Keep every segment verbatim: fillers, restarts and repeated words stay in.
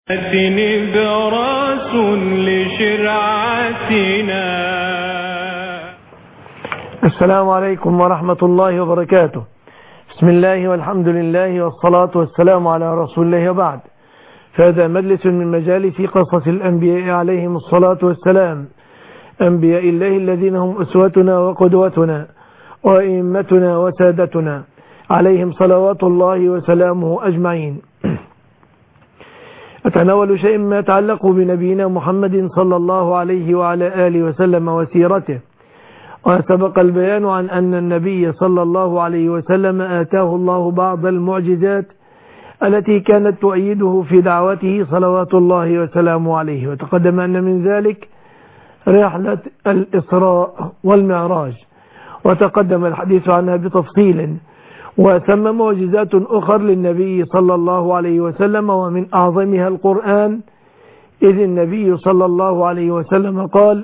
نبراس لشرعتنا. السلام عليكم ورحمة الله وبركاته. بسم الله والحمد لله والصلاة والسلام على رسول الله وبعد. فهذا مجلس من مجالس قصص الأنبياء عليهم الصلاة والسلام، أنبياء الله الذين هم أسوتنا وقدوتنا وأئمتنا وسادتنا عليهم صلوات الله وسلامه أجمعين. أتناول شيء ما يتعلق بنبينا محمد صلى الله عليه وعلى آله وسلم وسيرته. وسبق البيان عن أن النبي صلى الله عليه وسلم آتاه الله بعض المعجزات التي كانت تؤيده في دعوته صلوات الله وسلامه عليه. وتقدم أن من ذلك رحلة الإسراء والمعراج، وتقدم الحديث عنها بتفصيل. وثم معجزات أخر للنبي صلى الله عليه وسلم، ومن أعظمها القرآن، إذ النبي صلى الله عليه وسلم قال: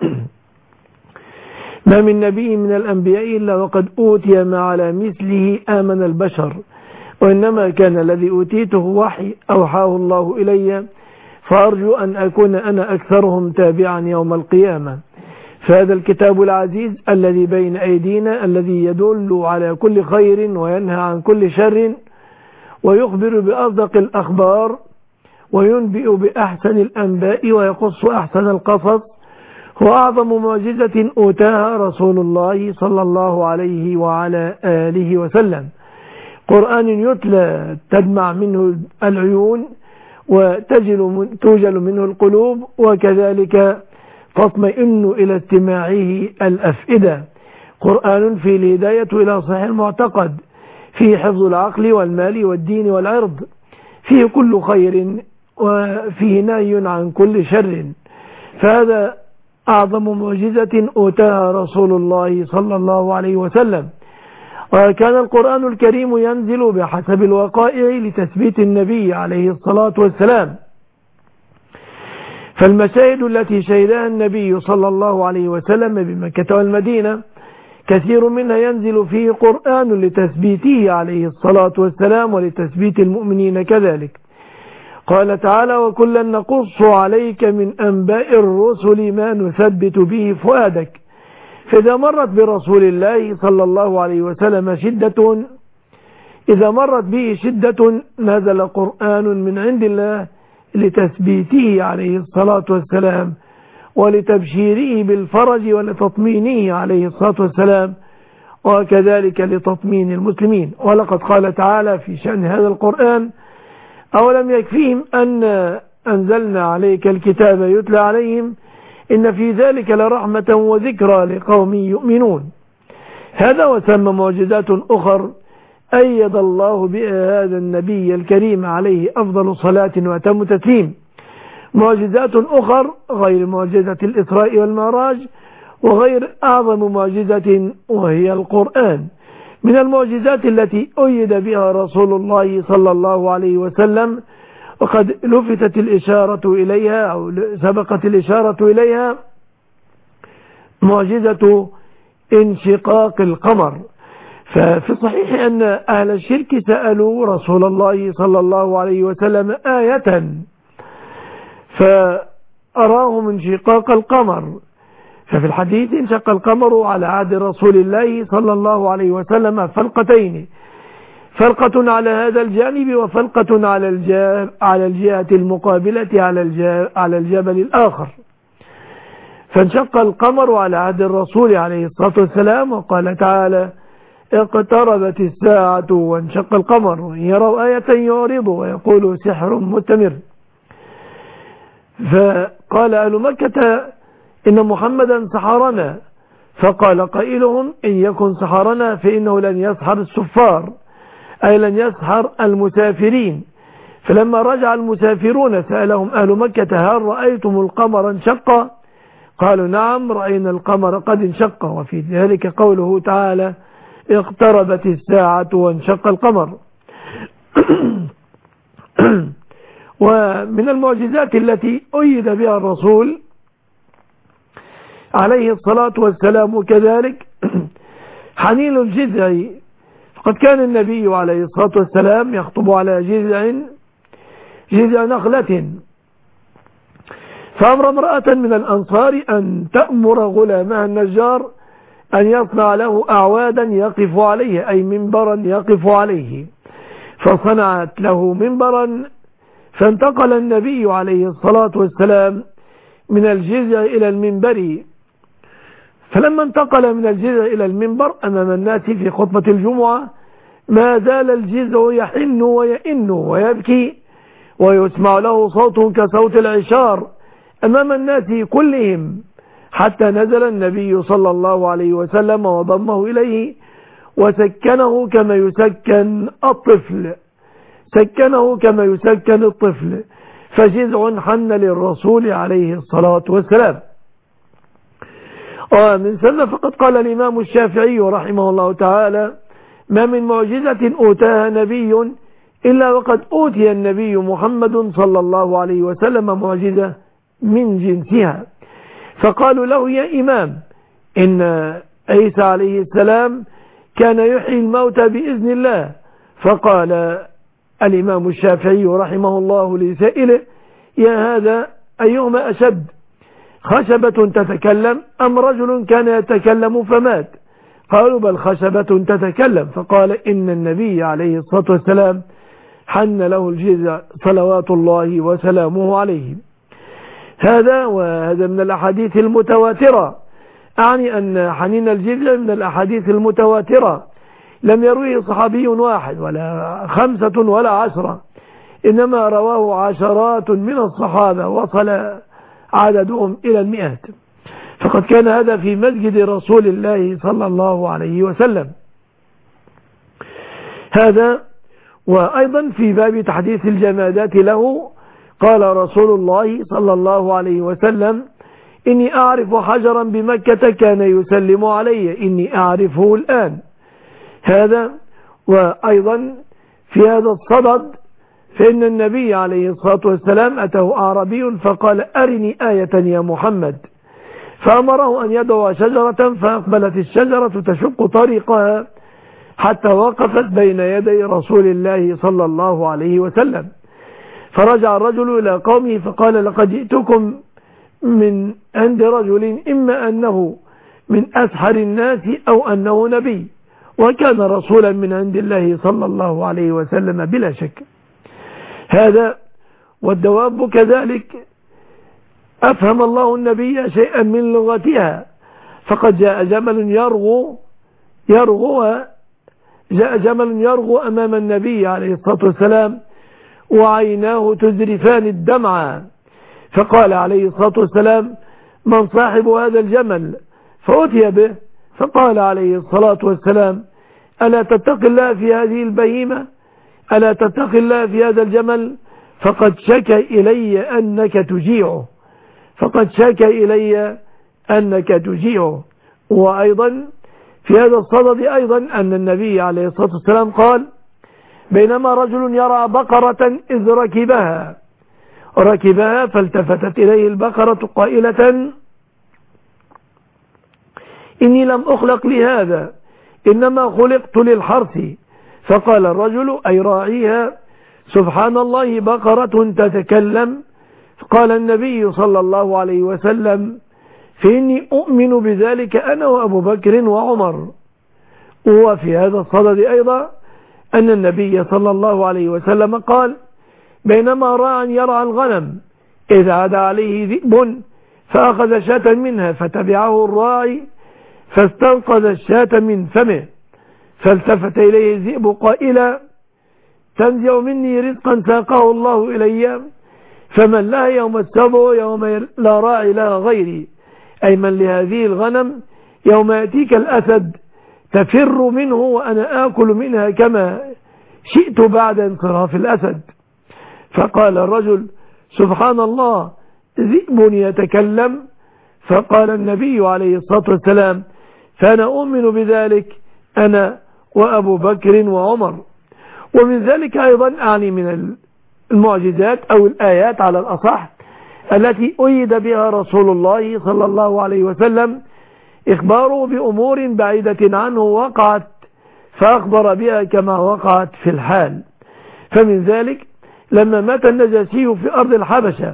ما من نبي من الأنبياء إلا وقد أوتي ما على مثله آمن البشر، وإنما كان الذي أوتيته وحي أوحاه الله إلي، فأرجو أن أكون أنا أكثرهم تابعا يوم القيامة. فهذا الكتاب العزيز الذي بين أيدينا، الذي يدل على كل خير وينهى عن كل شر، ويخبر بأصدق الأخبار، وينبئ بأحسن الأنباء، ويقص أحسن القصص، هو أعظم معجزة أوتاها رسول الله صلى الله عليه وعلى آله وسلم. قرآن يتلى تدمع منه العيون وتوجل منه القلوب، وكذلك تطمئن إلى استماعه الأفئدة. قرآن فيه الهداية إلى صحيح المعتقد، فيه حفظ العقل والمال والدين والعرض، فيه كل خير وفيه نهي عن كل شر. فهذا أعظم معجزة أوتاها رسول الله صلى الله عليه وسلم. وكان القرآن الكريم ينزل بحسب الوقائع لتثبيت النبي عليه الصلاة والسلام. فالمشاهد التي شهدها النبي صلى الله عليه وسلم بمكة والمدينة كثير منها ينزل فيه قرآن لتثبيته عليه الصلاة والسلام ولتثبيت المؤمنين كذلك. قال تعالى: وكلا نقص عليك من أنباء الرسل ما نثبت به فؤادك. فإذا مرت برسول الله صلى الله عليه وسلم شدة إذا مرت به شدة نزل قرآن من عند الله لتثبيته عليه الصلاة والسلام، ولتبشيره بالفرج ولتطمينه عليه الصلاة والسلام، وكذلك لتطمين المسلمين. ولقد قال تعالى في شأن هذا القرآن: أولم يكفيهم أن أنزلنا عليك الكتاب يتلى عليهم إن في ذلك لرحمة وذكرى لقوم يؤمنون. هذا وثم معجزات أخر أيد الله بها هذا النبي الكريم عليه أفضل صلاة وأتم تسليم. معجزات أخر غير معجزة الإسراء والمعراج، وغير أعظم معجزة وهي القرآن. من المعجزات التي أيد بها رسول الله صلى الله عليه وسلم، وقد لفتت الإشارة إليها أو سبقت الإشارة إليها، معجزة انشقاق القمر. ففي صحيح أن أهل الشرك سألوا رسول الله صلى الله عليه وسلم آية فأراهم انشقاق القمر. ففي الحديث: انشق القمر على عهد رسول الله صلى الله عليه وسلم فلقتين، فلقة على هذا الجانب وفلقة على الجهة على الجهة المقابلة على على الجبل الآخر. فانشق القمر على عهد الرسول عليه الصلاة والسلام. وقال تعالى: اقتربت الساعة وانشق القمر وإن يروا آية يعرضوا ويقولوا سحر مستمر. فقال أهل مكة: إن محمدا سحرنا. فقال قائلهم: إن يكن سحرنا فإنه لن يسحر السفار، أي لن يسحر المسافرين. فلما رجع المسافرون سألهم أهل مكة: هل رأيتم القمر انشق؟ قالوا: نعم رأينا القمر قد انشق. وفي ذلك قوله تعالى: اقتربت الساعة وانشق القمر. ومن المعجزات التي أيد بها الرسول عليه الصلاة والسلام كذلك حنين الجذع. فقد كان النبي عليه الصلاة والسلام يخطب على جذع جذع نخلة، فأمر امرأة من الأنصار أن تأمر غلامها النجار أن يصنع له أعوادا يقف عليه، أي منبرا يقف عليه، فصنعت له منبرا. فانتقل النبي عليه الصلاة والسلام من الجذع إلى المنبر، فلما انتقل من الجذع إلى المنبر أمام الناس في خطبة الجمعة ما زال الجذع يحن ويئن ويبكي ويسمع له صوت كصوت العشار أمام الناس كلهم، حتى نزل النبي صلى الله عليه وسلم وضمه إليه وسكنه كما يسكن الطفل سكنه كما يسكن الطفل فجذع حن للرسول عليه الصلاة والسلام. ومن سنة فقد قال الإمام الشافعي رحمه الله تعالى: ما من معجزة أوتاها نبي إلا وقد أوتي النبي محمد صلى الله عليه وسلم معجزة من جنسها. فقالوا له: يا إمام، إن عيسى عليه السلام كان يحيي الموتى بإذن الله. فقال الإمام الشافعي رحمه الله لسائله: يا هذا، أيهما أشد، خشبة تتكلم أم رجل كان يتكلم فمات؟ قالوا: بل خشبة تتكلم. فقال: إن النبي عليه الصلاة والسلام حن له الجذع صلوات الله وسلامه عليه. هذا وهذا من الأحاديث المتواترة، أعني أن حنين الجذع من الأحاديث المتواترة، لم يرويه صحابي واحد ولا خمسة ولا عشرة، إنما رواه عشرات من الصحابة وصل عددهم إلى المئات. فقد كان هذا في مسجد رسول الله صلى الله عليه وسلم. هذا وأيضا في باب تحديث الجمادات له قال رسول الله صلى الله عليه وسلم: إني أعرف حجرا بمكة كان يسلم علي، إني أعرفه الآن. هذا وأيضا في هذا الصدد فإن النبي عليه الصلاة والسلام أتاه أعربي فقال: أرني آية يا محمد، فأمره أن يدعو شجرة، فأقبلت الشجرة تشق طريقها حتى وقفت بين يدي رسول الله صلى الله عليه وسلم. فرجع الرجل إلى قومه فقال: لقد جئتكم من عند رجل إما أنه من أسحر الناس أو أنه نبي، وكان رسولا من عند الله صلى الله عليه وسلم بلا شك. هذا والدواب كذلك أفهم الله النبي شيئا من لغتها، فقد جاء جمل يرغو يرغو جاء جمل يرغو أمام النبي عليه الصلاة والسلام وعيناه تزرفان الدمع، فقال عليه الصلاة والسلام: من صاحب هذا الجمل؟ فأتي به، فقال عليه الصلاة والسلام: ألا تتق الله في هذه البهيمة؟ ألا تتق الله في هذا الجمل؟ فقد شكى إلي أنك تجيعه فقد شكى إلي أنك تجيعه. وأيضا في هذا الصدد أيضا أن النبي عليه الصلاة والسلام قال: بينما رجل يرى بقرة إذ ركبها ركبها فالتفتت إليه البقرة قائلة: إني لم أخلق لهذا، إنما خلقت للحرث. فقال الرجل: أي راعيها، سبحان الله، بقرة تتكلم. قال النبي صلى الله عليه وسلم: فإني أؤمن بذلك أنا وأبو بكر وعمر. وفي هذا الصدد أيضا أن النبي صلى الله عليه وسلم قال: بينما راع يرعى الغنم إذ عاد عليه ذئب فأخذ شاة منها، فتبعه الراعي فاستنقذ الشاة من فمه، فالتفت إليه الذئب قائلا: تنزع مني رزقا ساقه الله إلي، فمن لها يوم السبع يوم لا راعي لها غيري، أي من لهذه الغنم يوم يأتيك الأسد تفر منه وأنا آكل منها كما شئت بعد انصراف الأسد. فقال الرجل: سبحان الله، ذئب يتكلم. فقال النبي عليه الصلاة والسلام: فأنا أؤمن بذلك أنا وأبو بكر وعمر. ومن ذلك أيضا أعني من المعجزات أو الآيات على الأصح التي أيد بها رسول الله صلى الله عليه وسلم إخباره بأمور بعيدة عنه وقعت فأخبر بها كما وقعت في الحال. فمن ذلك لما مات النجاشي في أرض الحبشة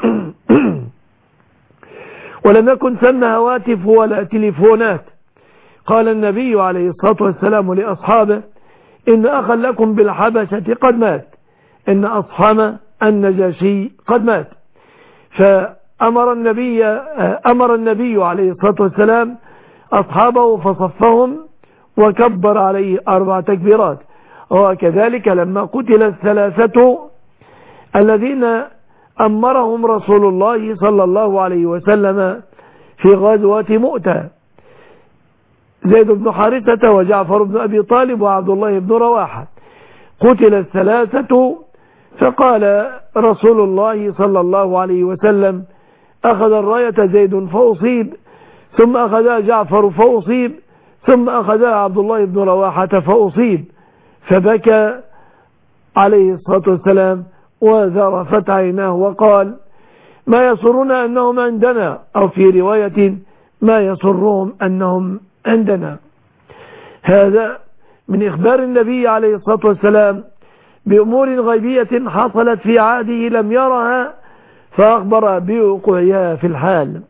ولم يكن ثم هواتف ولا تليفونات، قال النبي عليه الصلاة والسلام لأصحابه: إن أخا لكم بالحبشة قد مات، إن أصحم النجاشي قد مات. فأمر النبي, أمر النبي عليه الصلاة والسلام أصحابه فصفهم وكبر عليه أربع تكبيرات. وكذلك لما قتل الثلاثة الذين أمرهم رسول الله صلى الله عليه وسلم في غزوة مؤتة، زيد بن حارثة وجعفر بن أبي طالب وعبد الله بن رواحة، قتل الثلاثة، فقال رسول الله صلى الله عليه وسلم: أخذ الراية زيد فأصيب، ثم أخذها جعفر فأصيب، ثم أخذها عبد الله بن رواحة فأصيب. فبكى عليه الصلاة والسلام وذرفت عيناه وقال: ما يسرنا أنهم عندنا، أو في رواية: ما يسرهم أنهم عندنا. هذا من إخبار النبي عليه الصلاة والسلام بأمور غيبية حصلت في عهده لم يرها، فأخبر بوقوعها في الحال.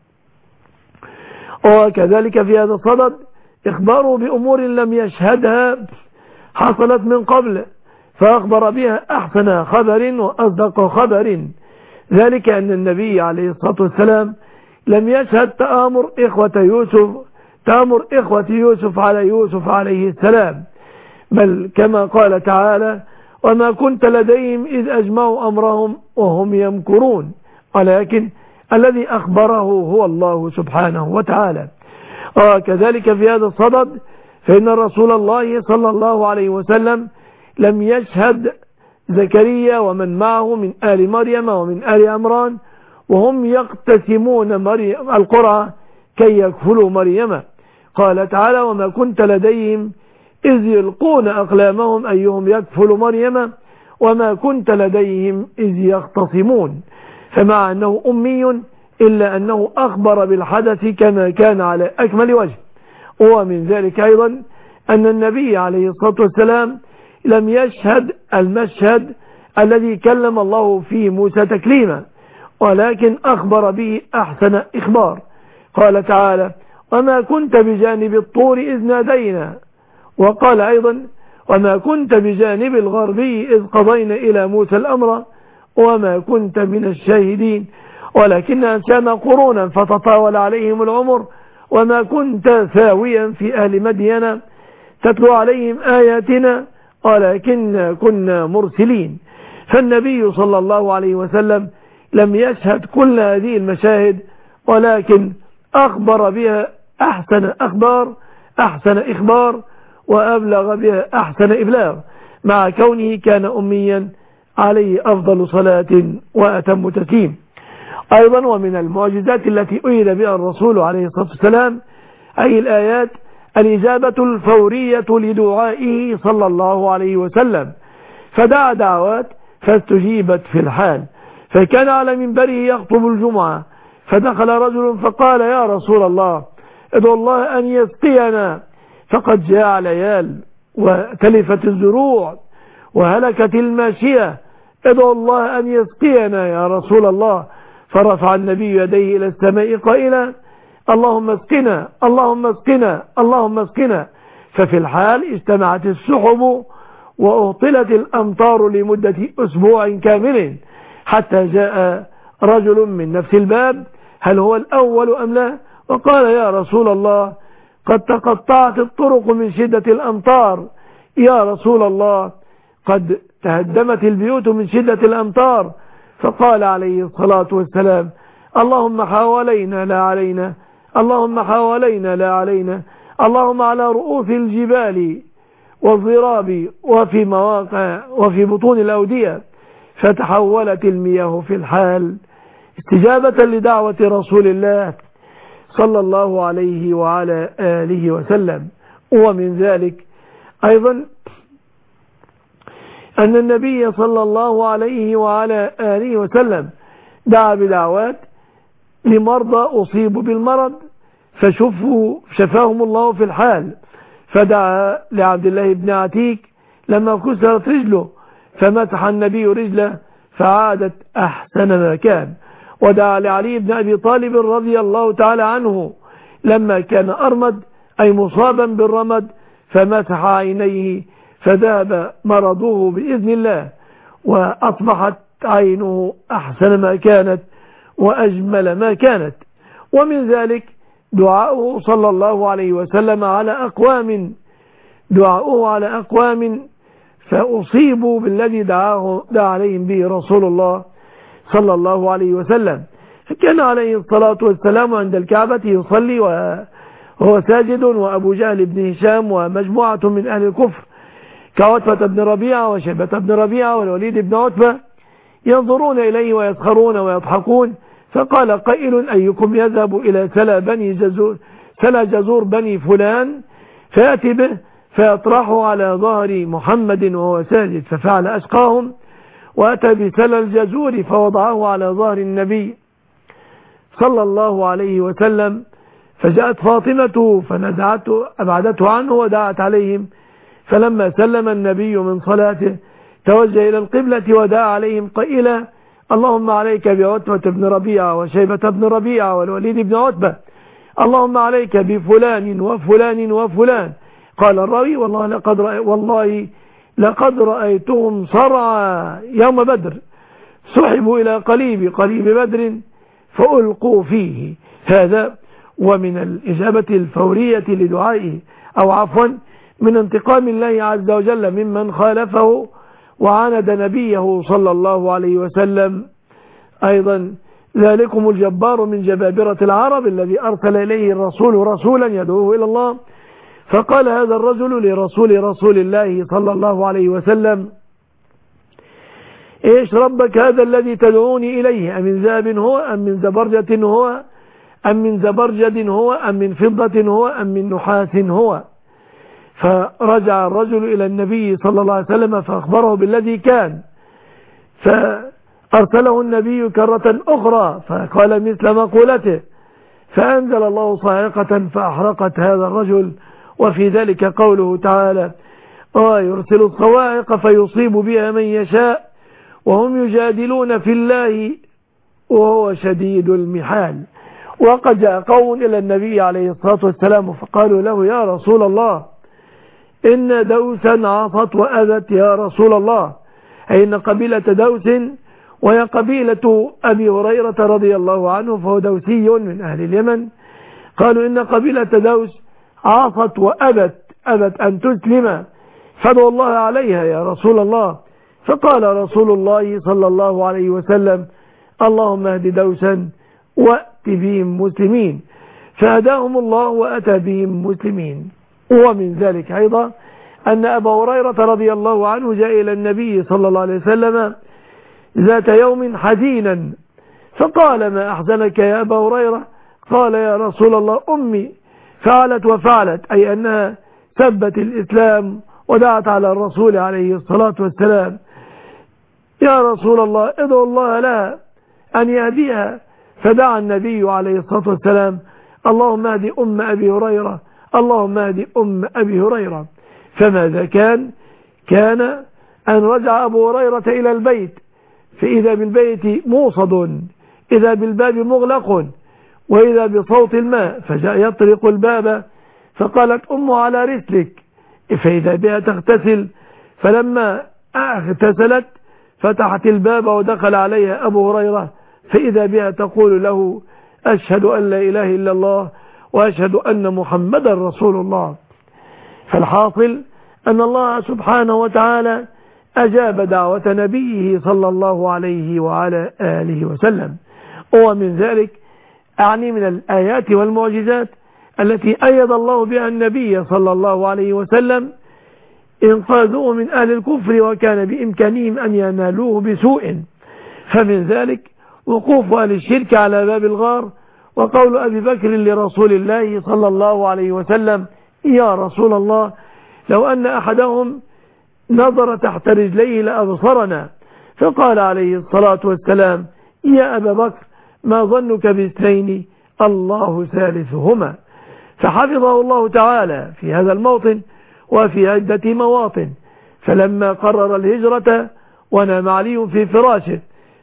وكذلك في هذا الصدد إخباره بأمور لم يشهدها حصلت من قبل، فأخبر بها أحسن خبر وأصدق خبر، ذلك أن النبي عليه الصلاة والسلام لم يشهد تآمر إخوة يوسف تآمر إخوة يوسف على يوسف عليه السلام، بل كما قال تعالى: وما كنت لديهم إذ أجمعوا أمرهم وهم يمكرون، ولكن الذي أخبره هو الله سبحانه وتعالى. وكذلك في هذا الصدد فإن رسول الله صلى الله عليه وسلم لم يشهد زكريا ومن معه من آل مريم ومن آل عمران وهم يقتسمون مريم القرعة كي يكفلوا مريم، قال تعالى: وما كنت لديهم إذ يلقون أقلامهم أيهم يكفل مريم وما كنت لديهم إذ يختصمون. فمع أنه أمي إلا أنه أخبر بالحدث كما كان على أكمل وجه. ومن ذلك أيضا أن النبي عليه الصلاة والسلام لم يشهد المشهد الذي كلم الله فيه موسى تكليما، ولكن أخبر به أحسن إخبار، قال تعالى: وما كنت بجانب الطور إذ نادينا، وقال أيضا: وما كنت بجانب الغربي إذ قضينا إلى موسى الأمر وما كنت من الشاهدين ولكن أنشأنا قرونا فتطاول عليهم العمر وما كنت ثاويا في أهل مدين تتلو عليهم آياتنا ولكن كنا مرسلين. فالنبي صلى الله عليه وسلم لم يشهد كل هذه المشاهد، ولكن أخبر بها أحسن أخبار أحسن إخبار وأبلغ بها أحسن إبلاغ، مع كونه كان أميا عليه أفضل صلاة وأتم تسليم. أيضا ومن المعجزات التي أيد بها الرسول عليه الصلاة والسلام أي الآيات الإجابة الفورية لدعائه صلى الله عليه وسلم، فدعا دعوات فاستجيبت في الحال. فكان على منبره يخطب الجمعة، فدخل رجل فقال: يا رسول الله ادعو الله أن يسقينا، فقد جاء العيال وتلفت الزروع وهلكت الماشية، ادعو الله أن يسقينا يا رسول الله. فرفع النبي يديه إلى السماء قائلا: اللهم اسقنا اللهم اسقنا اللهم اسقنا. ففي الحال اجتمعت السحب وأهطلت الأمطار لمدة أسبوع كامل، حتى جاء رجل من نفس الباب: هل هو الأول أم لا؟ وقال: يا رسول الله قد تقطعت الطرق من شدة الأمطار، يا رسول الله قد تهدمت البيوت من شدة الأمطار. فقال عليه الصلاة والسلام: اللهم حوالينا لا علينا، اللهم حوالينا لا علينا، اللهم على رؤوس الجبال والضراب وفي مواقع وفي بطون الأودية. فتحولت المياه في الحال استجابة لدعوة رسول الله صلى الله عليه وعلى آله وسلم. ومن ذلك أيضا أن النبي صلى الله عليه وعلى آله وسلم دعا بدعوات لمرضى أصيبوا بالمرض فشفوا شفاهم الله في الحال، فدعا لعبد الله بن عتيك لما كسرت رجله فمسح النبي رجله فعادت أحسن ما كان. ودعا لعلي بن أبي طالب رضي الله تعالى عنه لما كان أرمد أي مصابا بالرمد فمسح عينيه فذهب مرضه بإذن الله وأصبحت عينه أحسن ما كانت وأجمل ما كانت. ومن ذلك دعاؤه صلى الله عليه وسلم على أقوام دعاؤه على أقوام فأصيبوا بالذي دعاه دعا عليهم به رسول الله صلى الله عليه وسلم. فكان عليه الصلاة والسلام عند الكعبة يصلي وهو ساجد وأبو جهل بن هشام ومجموعة من أهل الكفر كعتبة بن ربيعة وشيبة بن ربيعة والوليد بن عتبة ينظرون إليه ويسخرون ويضحكون. فقال قائل أيكم يذهب إلى سلا بني جزور سلا جزور بني فلان فيأتي به فيطرحه على ظهر محمد وهو ساجد. ففعل أشقاهم وأتى بسلا الجزور فوضعه على ظهر النبي صلى الله عليه وسلم. فجاءت فاطمة فنزعته أبعدته عنه ودعت عليهم. فلما سلم النبي من صلاته توجه إلى القبلة ودعا عليهم قائلا اللهم عليك بعتبة بن ربيعة وشيبة بن ربيعة والوليد بن عتبة، اللهم عليك بفلان وفلان وفلان. قال الراوي والله لقد رأي والله لقد رأيتهم صرعى يوم بدر سحبوا إلى قليب قليب بدر فألقوا فيه. هذا ومن الإجابة الفورية لدعائه أو عفوا من انتقام الله عز وجل ممن خالفه وعاند نبيه صلى الله عليه وسلم. أيضا ذلكم الجبار من جبابرة العرب الذي أرسل إليه الرسول رسولا يدعوه إلى الله. فقال هذا الرجل لرسول رسول الله صلى الله عليه وسلم إيش ربك هذا الذي تدعوني إليه أم ذهب هو أم من زبرجة هو أم من زبرجد هو أم من فضة هو أم من نحاس هو. فرجع الرجل إلى النبي صلى الله عليه وسلم فأخبره بالذي كان. فأرسله النبي كرة أخرى فقال مثل مقولته فأنزل الله صاعقة فأحرقت هذا الرجل. وفي ذلك قوله تعالى آه يرسل الصواعق فيصيب بها من يشاء وهم يجادلون في الله وهو شديد المحال. وقد جاء قوم إلى النبي عليه الصلاة والسلام فقالوا له يا رسول الله إن دوسا عصت وأذت يا رسول الله، أي إن قبيلة دوس وهي قبيلة أبي هريرة رضي الله عنه فهو دوسي من أهل اليمن. قالوا إن قبيلة دوس عصت وأبت أبت أن تسلم فادعوا الله عليها يا رسول الله. فقال رسول الله صلى الله عليه وسلم اللهم اهد دوسا وأت بهم مسلمين. فهداهم الله وأتى بهم مسلمين. ومن ذلك أيضا أن أبا هريرة رضي الله عنه جاء إلى النبي صلى الله عليه وسلم ذات يوم حزينا فقال ما أحزنك يا أبا هريرة؟ قال يا رسول الله أمي فعلت وفعلت، أي أنها سبت الإسلام ودعت على الرسول عليه الصلاة والسلام. يا رسول الله ادعو الله لها أن يهديها. فدعا النبي عليه الصلاة والسلام اللهم اهد أم أبي هريرة اللهم اهد أم أبي هريرة. فماذا كان؟ كان أن رجع أبو هريرة إلى البيت فإذا بالبيت موصد إذا بالباب مغلق وإذا بصوت الماء فجاء يطرق الباب فقالت أم على رسلك فإذا بها تغتسل. فلما اغتسلت فتحت الباب ودخل عليها أبو هريرة فإذا بها تقول له أشهد أن لا إله إلا الله وأشهد أن محمدا رسول الله. فالحاصل أن الله سبحانه وتعالى أجاب دعوة نبيه صلى الله عليه وعلى آله وسلم. ومن ذلك أعني من الآيات والمعجزات التي أيد الله بها النبي صلى الله عليه وسلم إنقاذه من أهل الكفر وكان بإمكانهم أن ينالوه بسوء. فمن ذلك وقوف أهل الشرك على باب الغار وقول أبي بكر لرسول الله صلى الله عليه وسلم يا رسول الله لو أن أحدهم نظر تحت رجليه لأبصرنا. فقال عليه الصلاة والسلام يا أبا بكر ما ظنك باثنين الله ثالثهما. فحفظه الله تعالى في هذا الموطن وفي عدة مواطن. فلما قرر الهجرة ونام علي في فراشه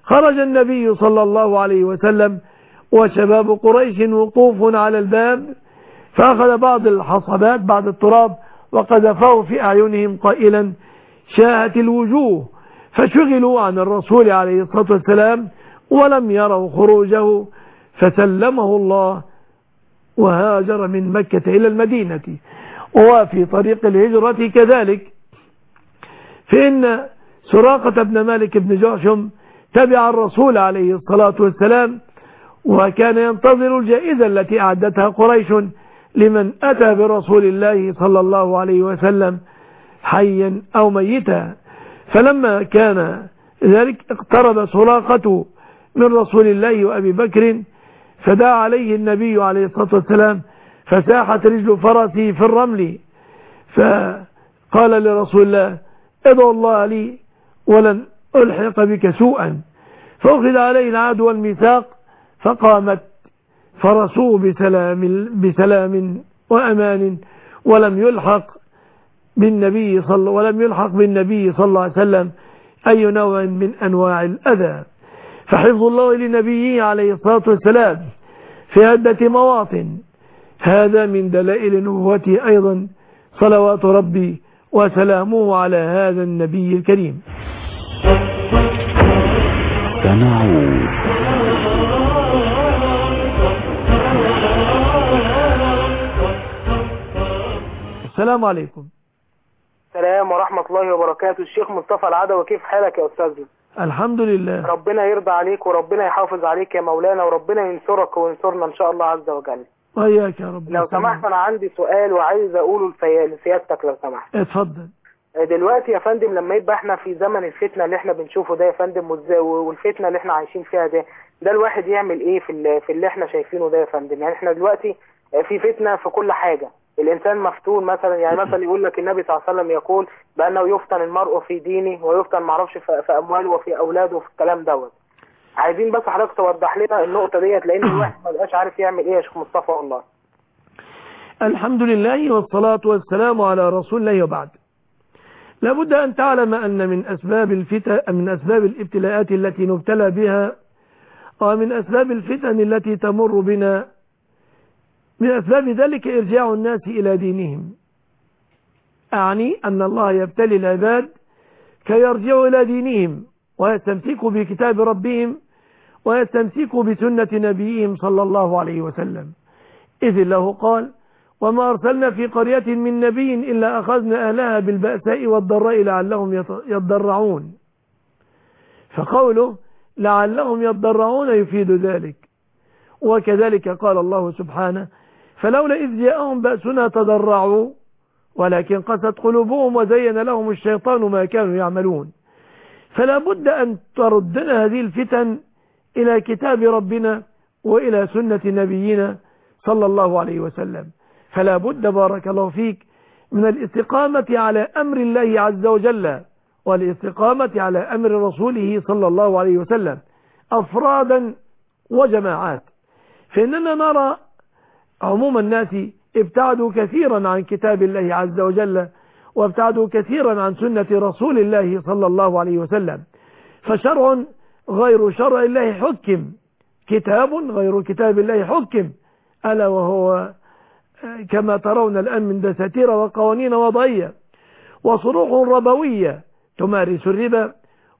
خرج النبي صلى الله عليه وسلم وشباب قريش وقوف على الباب، فأخذ بعض الحصبات بعض التراب وقذفه في أعينهم قائلا شاهت الوجوه، فشغلوا عن الرسول عليه الصلاة والسلام ولم يروا خروجه، فسلمه الله وهاجر من مكة إلى المدينة. وفي طريق الهجرة كذلك، فإن سراقة بن مالك بن جعشم تبع الرسول عليه الصلاة والسلام، وكان ينتظر الجائزة التي أعدتها قريش لمن أتى برسول الله صلى الله عليه وسلم حيا أو ميتا. فلما كان ذلك اقترب سراقة من رسول الله وأبي بكر، فدعا عليه النبي عليه الصلاة والسلام، فساحت رجل فرسه في الرمل، فقال لرسول الله ادعو الله لي ولن ألحق بك سوءا، فأخذ عليه العهد والميثاق، فقامت فرسوه بسلام, بسلام وأمان، ولم يلحق بالنبي صلى ولم يلحق بالنبي صلى الله عليه وسلم أي نوع من أنواع الأذى. فحفظ الله لنبيه عليه الصلاة والسلام في عدة مواطن، هذا من دلائل نبوته أيضا، صلوات ربي وسلامه على هذا النبي الكريم. سنعود. السلام عليكم. السلام ورحمة الله وبركاته. الشيخ مصطفى العدوي، كيف حالك يا أستاذنا؟ الحمد لله. ربنا يرضى عليك وربنا يحافظ عليك يا مولانا، وربنا ينصرك وينصرنا إن شاء الله عز وجل. وإياك يا رب. لو سمحت أنا عندي سؤال وعايز أقوله لسيادتك لو سمحت. اتفضل. دلوقتي يا فندم لما يبقى احنا في زمن الفتنة اللي احنا بنشوفه ده يا فندم، والفتنة اللي احنا عايشين فيها ده، ده الواحد يعمل ايه في في اللي احنا شايفينه ده يا فندم؟ يعني احنا دلوقتي في فتنة في كل حاجة، الانسان مفتون مثلا، يعني مثلا يقول لك النبي صلى الله عليه وسلم يقول بانه يفتن المرء في دينه ويفتن معرفش في امواله وفي اولاده وفي الكلام دوت. عايزين بس حضرتك توضح لنا النقطة ديت، لان الواحد ما بقاش عارف يعمل ايه يا شيخ مصطفى والله. الحمد لله والصلاة والسلام على رسول الله، وبعد. لابد أن تعلم أن من أسباب الفتن من أسباب الابتلاءات التي نبتلى بها، ومن أسباب الفتن التي تمر بنا، من أسباب ذلك إرجاع الناس إلى دينهم. أعني أن الله يبتلي العباد كي يرجعوا إلى دينهم ويستمسكوا بكتاب ربهم ويستمسكوا بسنة نبيهم صلى الله عليه وسلم، إذ الله قال وما أرسلنا في قرية من نبي إلا أخذنا أهلها بالبأساء والضراء لعلهم يضرعون. فقوله لعلهم يضرعون يفيد ذلك. وكذلك قال الله سبحانه فلولا إذ جاءهم بأسنا تضرعوا ولكن قست قلوبهم وزين لهم الشيطان ما كانوا يعملون. فلا بد أن تردنا هذه الفتن إلى كتاب ربنا وإلى سنة نبينا صلى الله عليه وسلم. فلا بد بارك الله فيك من الاستقامة على أمر الله عز وجل والاستقامة على أمر رسوله صلى الله عليه وسلم أفرادا وجماعات. فإننا نرى عموم الناس ابتعدوا كثيرا عن كتاب الله عز وجل وابتعدوا كثيرا عن سنة رسول الله صلى الله عليه وسلم. فشرع غير شرع الله حكم، كتاب غير كتاب الله حكم، ألا وهو كما ترون الآن من دساتير وقوانين وضعية وصروح ربوية تمارس الربا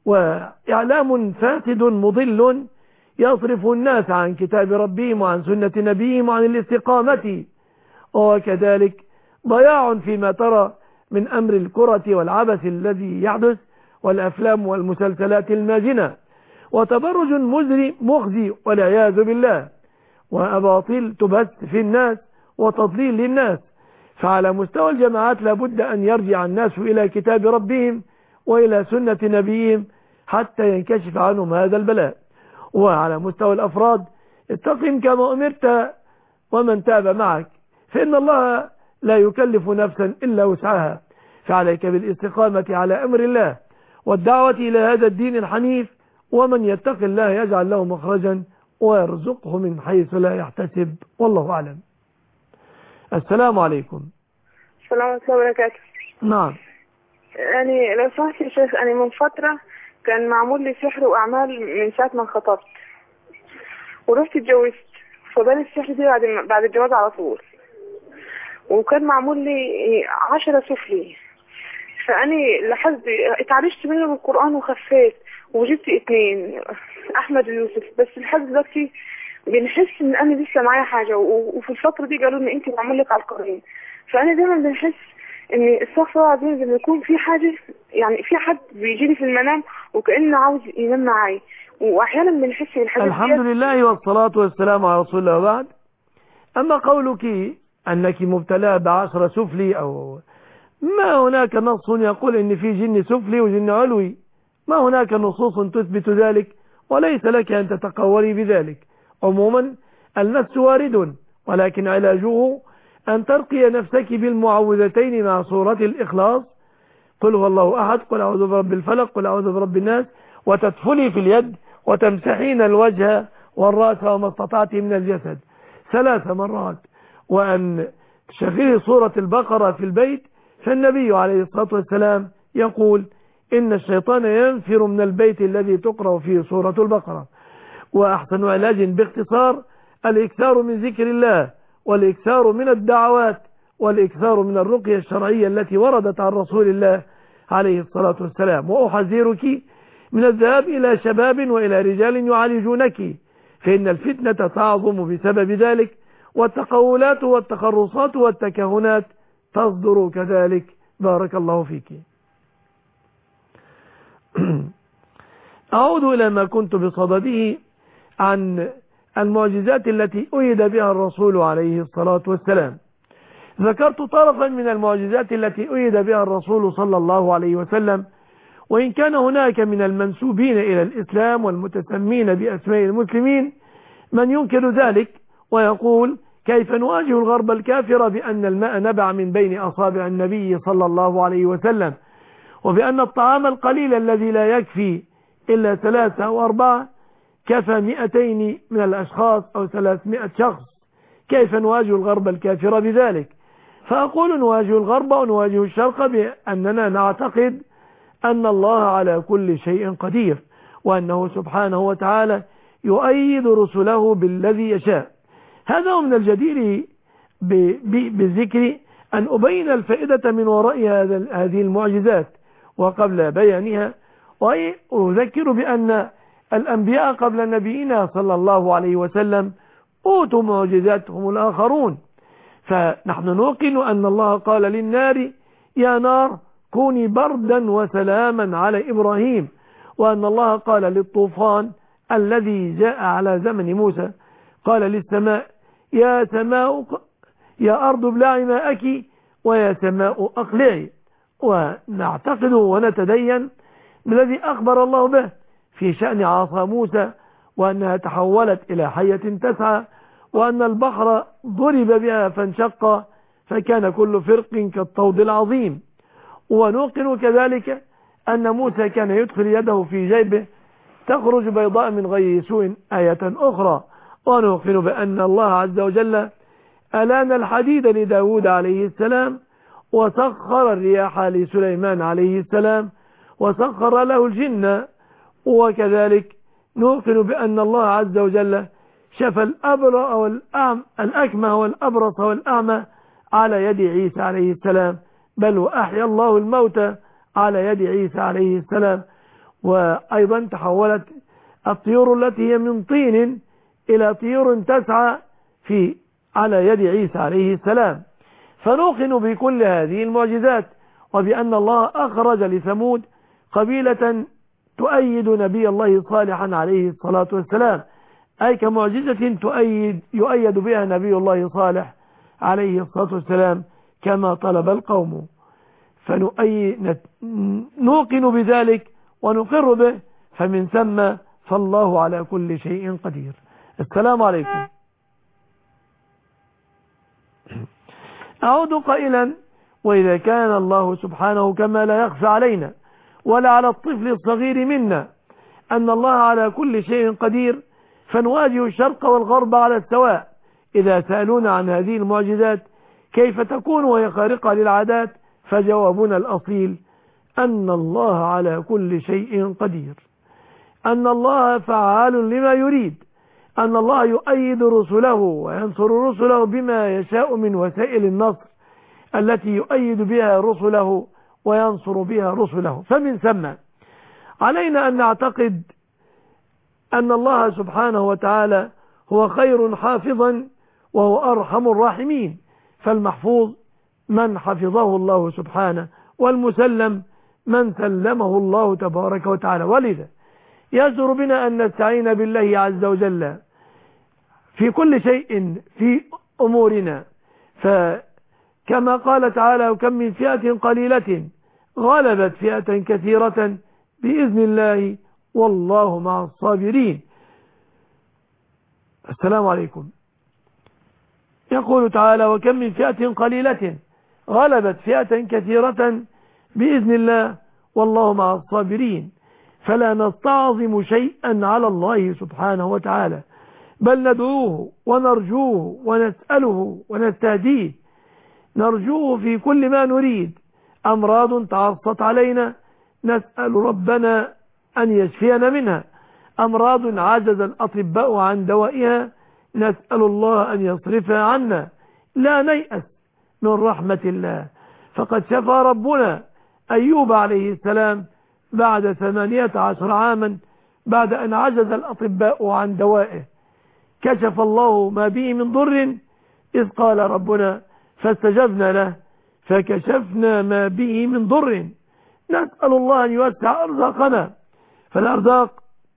وإعلام فاسد مضل يصرف الناس عن كتاب ربهم وعن سنة نبيهم وعن الاستقامة. وكذلك ضياع فيما ترى من أمر الكرة والعبث الذي يحدث والأفلام والمسلسلات الماجنة وتبرج مزري مخزي والعياذ بالله وأباطيل تبث في الناس وتضليل للناس. فعلى مستوى الجماعات لابد أن يرجع الناس إلى كتاب ربهم وإلى سنة نبيهم حتى ينكشف عنهم هذا البلاء. وعلى مستوى الأفراد اتقم كما أمرت ومن تاب معك، فإن الله لا يكلف نفسا إلا وسعها. فعليك بالاستقامة على أمر الله والدعوة إلى هذا الدين الحنيف، ومن يتق الله يجعل له مخرجا ويرزقه من حيث لا يحتسب، والله أعلم. السلام عليكم. السلام عليكم وبركاته. نعم. يعني لو سمحت يا شيخ، أنا من فترة كان معمول لي سحر وأعمال من ساعة ما انخطبت، ورحت اتجوزت، فبان السحر دي بعد بعد الجواز على طول. وكان معمول لي عشرة سفلي، فأنا لاحظت اتعالجت منه بالقرآن وخفيت وجبت اتنين أحمد ويوسف، بس لحد دلوقتي بنحس إن أنا لسه معايا حاجة. وفي الفترة دي قالوا إن أنت معمول لك على القرين، فأنا دايما بنحس إن استغفر الله العظيم لما يكون في حاجة، يعني في حد بيجيني في المنام وكأنه عاوز ينام معاي، وأحيانا بنحس بالحاجة. الحمد لله والصلاة والسلام على رسول الله. بعد أما قولك أنك مبتلى بعشر سفلي أو ما هناك نص يقول إن في جن سفلي وجن علوي، ما هناك نصوص تثبت ذلك، وليس لك أن تتقولي بذلك. عموما المس وارد، ولكن علاجه أن ترقي نفسك بالمعوذتين مع سورة الإخلاص، قل هو الله أحد، قل أعوذ برب الفلق، قل أعوذ برب الناس، وتدفلي في اليد وتمسحين الوجه والرأس وما استطعت من الجسد ثلاث مرات، وأن تشغلي سورة البقرة في البيت. فالنبي عليه الصلاة والسلام يقول إن الشيطان ينفر من البيت الذي تقرأ فيه سورة البقرة. وأحسن علاج باختصار الإكثار من ذكر الله، والإكثار من الدعوات، والإكثار من الرقية الشرعية التي وردت عن رسول الله عليه الصلاة والسلام. وأحذرك من الذهاب إلى شباب وإلى رجال يعالجونك، فإن الفتنة تعظم بسبب ذلك، والتقولات والتخرصات والتكهنات تصدر كذلك. بارك الله فيك. أعود إلى ما كنت بصدده عن المعجزات التي أيد بها الرسول عليه الصلاة والسلام. ذكرت طرفا من المعجزات التي أيد بها الرسول صلى الله عليه وسلم، وإن كان هناك من المنسوبين إلى الإسلام والمتسمين بأسماء المسلمين من ينكر ذلك ويقول كيف نواجه الغرب الكافر بأن الماء نبع من بين أصابع النبي صلى الله عليه وسلم، وبأن الطعام القليل الذي لا يكفي إلا ثلاثة أو أربعة كفى مئتين من الأشخاص أو ثلاثمائة شخص. كيف نواجه الغرب الكافر بذلك؟ فأقول نواجه الغرب ونواجه الشرق بأننا نعتقد أن الله على كل شيء قدير، وأنه سبحانه وتعالى يؤيد رسله بالذي يشاء. هذا من الجدير بالذكر أن أبين الفائدة من وراء هذه المعجزات. وقبل بيانها وأذكر بأن الأنبياء قبل نبينا صلى الله عليه وسلم أوتوا معجزاتهم الآخرون، فنحن نوقن أن الله قال للنار يا نار كوني بردا وسلاما على إبراهيم، وأن الله قال للطوفان الذي جاء على زمن موسى قال للسماء يا سماء يا أرض ابلعي ماءك ويا سماء أقلعي. ونعتقد ونتدين بالذي أخبر الله به في شأن عصا موسى، وأنها تحولت إلى حية تسعى، وأن البحر ضرب بها فانشق فكان كل فرق كالطود العظيم. ونوقن كذلك أن موسى كان يدخل يده في جيبه تخرج بيضاء من غير سوء آية أخرى. ونوقن بأن الله عز وجل ألان الحديد لداود عليه السلام، وسخر الرياح لسليمان عليه السلام، وسخر له الجن. وكذلك نوقن بأن الله عز وجل شفى الأبرأ والأعمى الأكمه والأبرص والأعمى على يد عيسى عليه السلام، بل وأحيا الله الموتى على يد عيسى عليه السلام. وأيضا تحولت الطيور التي هي من طين إلى طيور تسعى في على يد عيسى عليه السلام. فنوقن بكل هذه المعجزات، وبأن الله أخرج لثمود قبيلة تؤيد نبي الله صالحا عليه الصلاة والسلام، أي كمعجزة تؤيد يؤيد بها نبي الله صالح عليه الصلاة والسلام كما طلب القوم. فنوقن بذلك ونقر به، فمن ثم فالله على كل شيء قدير. السلام عليكم. أعود قائلا وإذا كان الله سبحانه كما لا يخفى علينا ولا على الطفل الصغير منا أن الله على كل شيء قدير، فنواجه الشرق والغرب على السواء. إذا سألونا عن هذه المعجزات كيف تكون وهي خارقة للعادات، فجوابنا الأصيل أن الله على كل شيء قدير، أن الله فعال لما يريد، أن الله يؤيد رسله وينصر رسله بما يشاء من وسائل النصر التي يؤيد بها رسله وينصر بها رسله. فمن ثم علينا أن نعتقد أن الله سبحانه وتعالى هو خير حافظا وهو أرحم الراحمين، فالمحفوظ من حفظه الله سبحانه، والمسلم من سلمه الله تبارك وتعالى. ولذا يجدر بنا أن نستعين بالله عز وجل في كل شيء في أمورنا، فكما قال تعالى: وكم من فئة قليلة غلبت فئة كثيرة بإذن الله والله مع الصابرين. السلام عليكم. يقول تعالى: وكم من فئة قليلة غلبت فئة كثيرة بإذن الله والله مع الصابرين. فلا نستعظم شيئا على الله سبحانه وتعالى، بل ندعوه ونرجوه ونسأله ونستهديه. نرجوه في كل ما نريد. أمراض تعصت علينا نسأل ربنا أن يشفينا منها، أمراض عجز الأطباء عن دوائها نسأل الله أن يصرفها عنا. لا نيأس من رحمة الله، فقد شفى ربنا أيوب عليه السلام بعد ثمانية عشر عاما بعد أن عجز الأطباء عن دوائه. كشف الله ما به من ضر إذ قال ربنا فاستجبنا له فكشفنا ما به من ضر. نسأل الله أن يوسع أرزاقنا، فالأرزاق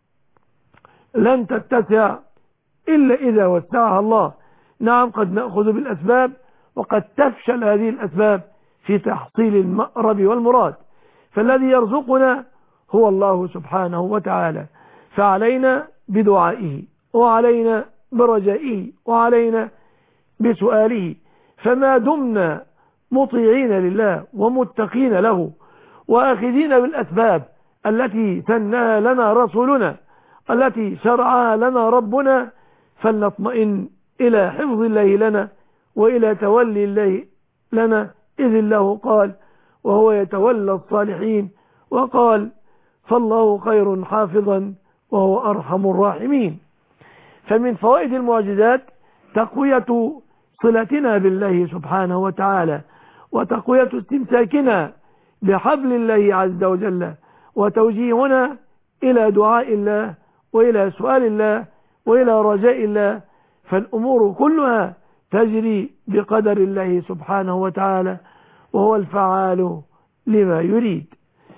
لن تتسع إلا إذا وسعها الله. نعم، قد نأخذ بالأسباب وقد تفشل هذه الأسباب في تحصيل المأرب والمراد، فالذي يرزقنا هو الله سبحانه وتعالى، فعلينا بدعائه وعلينا برجائه وعلينا بسؤاله. فما دمنا مطيعين لله ومتقين له وآخذين بالأسباب التي سنها لنا رسولنا التي شرعها لنا ربنا، فلنطمئن إلى حفظ الله لنا وإلى تولي الله لنا، إذ الله قال: وهو يتولى الصالحين، وقال: فالله خير حافظا وهو أرحم الراحمين. فمن فوائد المعجزات تقوية صلتنا بالله سبحانه وتعالى، وتقوية استمساكنا بحبل الله عز وجل، وتوجيهنا إلى دعاء الله وإلى سؤال الله وإلى رجاء الله. فالأمور كلها تجري بقدر الله سبحانه وتعالى، وهو الفعال لما يريد.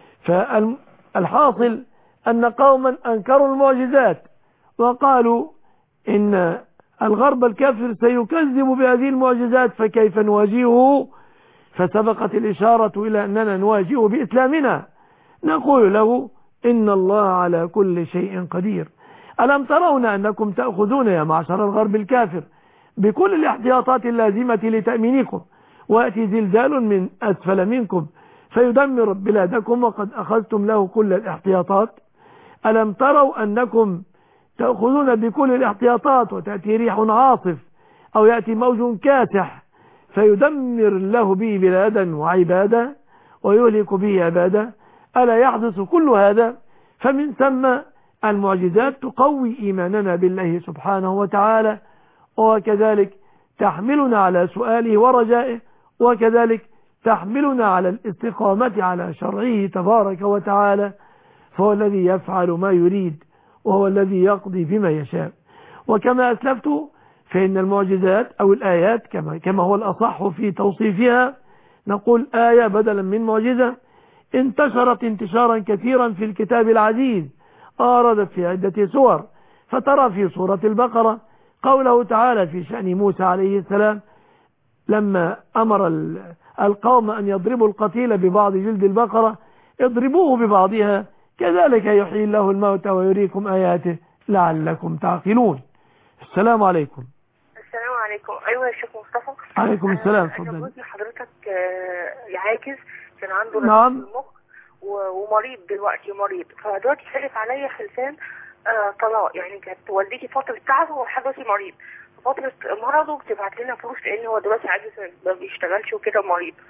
فالحاصل أن قوما أنكروا المعجزات وقالوا إن الغرب الكافر سيكذب بهذه المعجزات فكيف نواجهه، فسبقت الإشارة إلى أننا نواجهه بإسلامنا. نقول له: إن الله على كل شيء قدير. ألم ترون أنكم تأخذون يا معشر الغرب الكافر بكل الاحتياطات اللازمة لتأمينكم، ويأتي زلزال من أسفل منكم فيدمر بلادكم وقد أخذتم له كل الاحتياطات؟ ألم تروا أنكم تأخذون بكل الاحتياطات وتأتي ريح عاصف أو يأتي موج كاسح فيدمر له به بلادا وعبادا ويهلك به عبادا؟ ألا يحدث كل هذا؟ فمن ثم المعجزات تقوي إيماننا بالله سبحانه وتعالى، وكذلك تحملنا على سؤاله ورجائه، وكذلك تحملنا على الاستقامة على شرعه تبارك وتعالى، فهو الذي يفعل ما يريد وهو الذي يقضي بما يشاء. وكما أسلفت فإن المعجزات أو الآيات كما, كما هو الأصح في توصيفها نقول آية بدلا من معجزة انتشرت انتشارا كثيرا في الكتاب العزيز، أوردت في عدة سور. فترى في سورة البقرة قوله تعالى في شأن موسى عليه السلام لما أمر القوم أن يضربوا القتيل ببعض جلد البقرة: اضربوه ببعضها كذلك يحيي الله الموتى ويريكم آياته لعلكم تعقلون. السلام عليكم. السلام عليكم. أيوة يا شيخ مصطفى. عليكم السلام. أنا جوزي حضرتك يعاكس، كان عنده نعم. رشح المخ ومريض دلوقتي مريض، فدلوقتي حلف عليا حلفان آه طلاق. يعني كانت والدتي فترة تعبه وحدثي مريض، فترة مرضه بتبعت لنا فلوس لأن هو دلوقتي عاجز ما بيشتغلش وكده مريض.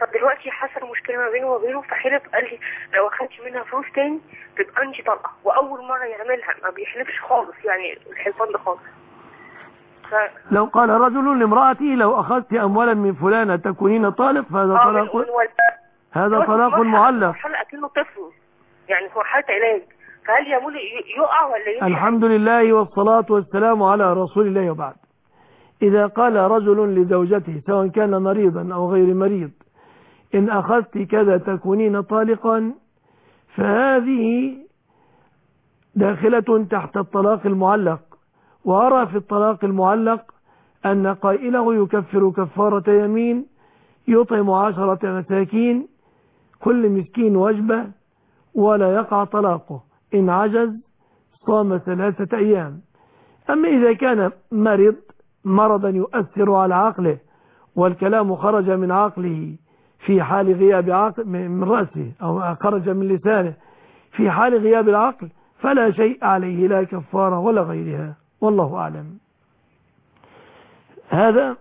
فدلوقتي حصل مشكله ما بينه وبينه، فحلف قال لي لو اخدت منها فلوس تاني تبقى انت طلقه، واول مره يعملها، ما بيحلفش خالص يعني الحلفان ده خالص. ف... لو قال رجل لامرأته لو أخذت أموالا من فلانة تكونين طالق فهذا آه طلاق، من هذا طلاق معلق. مرحله اكنه طفل يعني، في مرحله علاج، فهل يقول يقع ولا يمشي؟ الحمد لله والصلاة والسلام على رسول الله. وبعد، إذا قال رجل لزوجته سواء كان مريضا أو غير مريض إن أخذت كذا تكونين طالقا، فهذه داخلة تحت الطلاق المعلق. وأرى في الطلاق المعلق أن قائله يكفر كفارة يمين، يطعم عشرة مساكين كل مسكين وجبة، ولا يقع طلاقه. إن عجز صام ثلاثة أيام. أما إذا كان مرض مرضا يؤثر على عقله والكلام خرج من عقله في حال غياب عقل من رأسه أو خرج من لسانه في حال غياب العقل، فلا شيء عليه، لا كفارة ولا غيرها، والله أعلم. هذا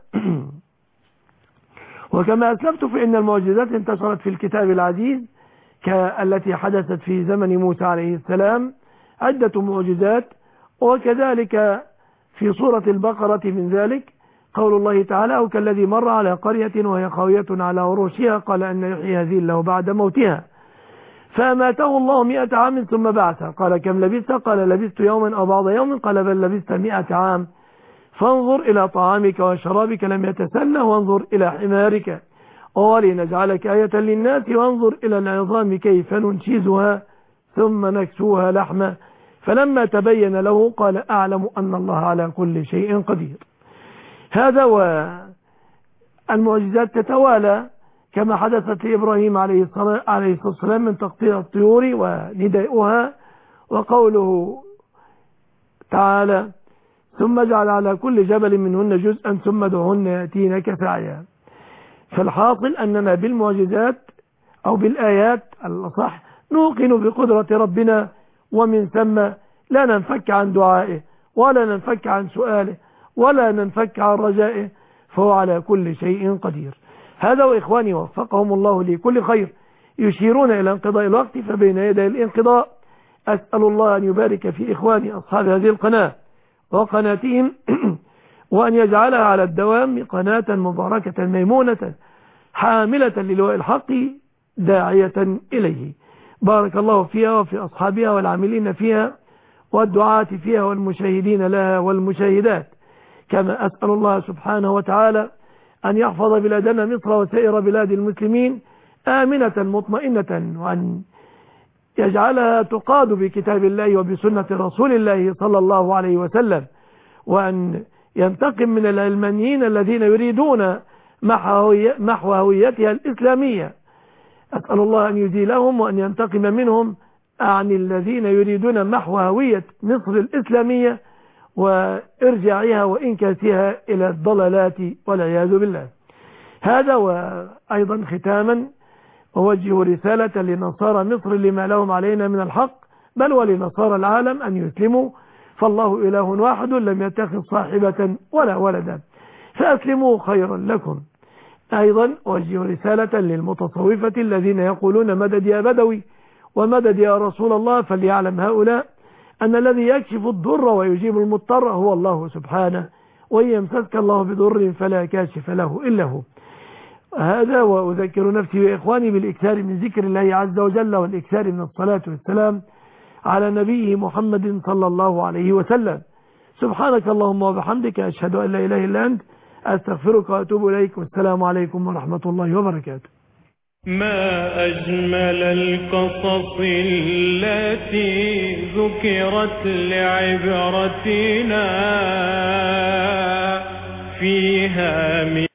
وكما أسلفت فإن المعجزات انتشرت في الكتاب العزيز كالتي حدثت في زمن موسى عليه السلام، عدة معجزات. وكذلك في سورة البقرة من ذلك قول الله تعالى أو كالذي مر على قرية وهي خاوية على عروشها قال أن يحيي هذه الله بعد موتها فأماته الله مئة عام ثم بعثه قال كم لبثت قال لبثت يوما أو بعض يوم قال بل لبثت مئة عام فانظر إلى طعامك وشرابك لم يتسنه وانظر إلى حمارك ولنجعلك آية للناس وانظر إلى العظام كيف ننشزها ثم نكسوها لحما فلما تبين له قال أعلم أن الله على كل شيء قدير. هذا والمعجزات تتوالى كما حدثت لإبراهيم عليه الصلاة والسلام من تقطيع الطيور ونداؤها، وقوله تعالى ثم جعل على كل جبل منهن جزءا ثم دعهن يأتينك سعيا. فالحاصل أننا بالمعجزات أو بالآيات الصح نوقن بقدرة ربنا، ومن ثم لا ننفك عن دعائه ولا ننفك عن سؤاله ولا ننفك عن رجائه، فهو على كل شيء قدير. هذا وإخواني وفقهم الله لكل خير يشيرون إلى انقضاء الوقت، فبين يدي الانقضاء أسأل الله أن يبارك في إخواني أصحاب هذه القناة وقناتهم وأن يجعلها على الدوام قناة مباركة ميمونة حاملة للواء الحق داعية إليه. بارك الله فيها وفي أصحابها والعاملين فيها والدعاة فيها والمشاهدين لها والمشاهدات. كما أسأل الله سبحانه وتعالى أن يحفظ بلادنا مصر وسائر بلاد المسلمين آمنة مطمئنة، وأن يجعلها تقاد بكتاب الله وبسنة رسول الله صلى الله عليه وسلم، وأن ينتقم من العلمانيين الذين يريدون محو هويتها الإسلامية. أسأل الله أن يزيلهم وأن ينتقم منهم عن الذين يريدون محو هوية مصر الإسلامية وإرجاعها وإنكاسها إلى الضلالات والعياذ بالله. هذا وأيضا ختاما أوجه رسالة لنصارى مصر لما لهم علينا من الحق، بل ولنصارى العالم أن يسلموا، فالله إله واحد لم يتخذ صاحبة ولا ولدا، فأسلموا خيرا لكم. أيضا أوجه رسالة للمتصوفة الذين يقولون مدد يا بدوي ومدد يا رسول الله، فليعلم هؤلاء أن الذي يكشف الضر ويجيب المضطر هو الله سبحانه، وإن يمسسك الله بضر فلا كاشف له إلا هو. هذا وأذكر نفسي وإخواني بالإكثار من ذكر الله عز وجل والإكثار من الصلاة والسلام على نبيه محمد صلى الله عليه وسلم. سبحانك اللهم وبحمدك أشهد أن لا إله إلا أنت أستغفرك وأتوب إليك، والسلام عليكم ورحمة الله وبركاته. ما أجمل القصص التي ذكرت لعبرتنا فيها من